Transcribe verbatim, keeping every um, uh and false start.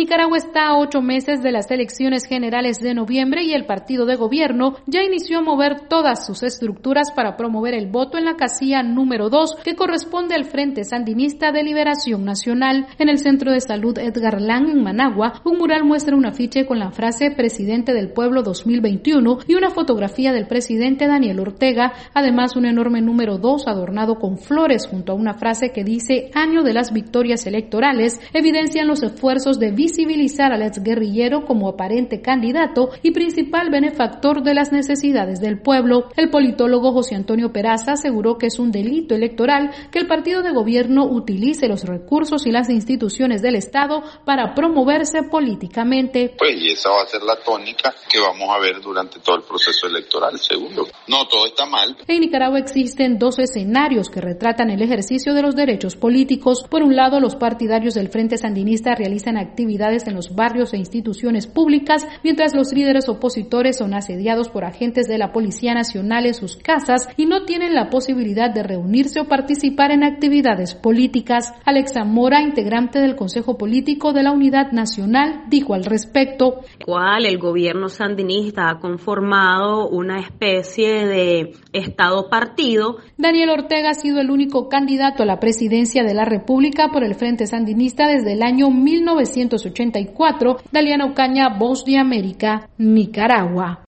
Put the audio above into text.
Nicaragua está a ocho meses de las elecciones generales de noviembre y el partido de gobierno ya inició a mover todas sus estructuras para promover el voto en la casilla número dos, que corresponde al Frente Sandinista de Liberación Nacional. En el Centro de Salud Edgar Lang, en Managua, un mural muestra un afiche con la frase Presidente del Pueblo dos mil veintiuno y una fotografía del presidente Daniel Ortega, además un enorme número dos adornado con flores junto a una frase que dice Año de las victorias electorales, evidencian los esfuerzos de visibilizar al exguerrillero como aparente candidato y principal benefactor de las necesidades del pueblo. El politólogo José Antonio Peraza aseguró que es un delito electoral que el partido de gobierno utilice los recursos y las instituciones del Estado para promoverse políticamente. Pues y esa va a ser la tónica que vamos a ver durante todo el proceso electoral, seguro. No, todo está mal. En Nicaragua existen dos escenarios que retratan el ejercicio de los derechos políticos. Por un lado, los partidarios del Frente Sandinista realizan actividades en los barrios e instituciones públicas, mientras los líderes opositores son asediados por agentes de la Policía Nacional en sus casas y no tienen la posibilidad de reunirse o participar en actividades políticas. Alexa Mora, integrante del Consejo Político de la Unidad Nacional, dijo al respecto. Cual el gobierno sandinista ha conformado una especie de Estado-partido. Daniel Ortega ha sido el único candidato a la presidencia de la República por el Frente Sandinista desde el año mil novecientos ochenta y cuatro. Daliana Ocaña, Voz de América, Nicaragua.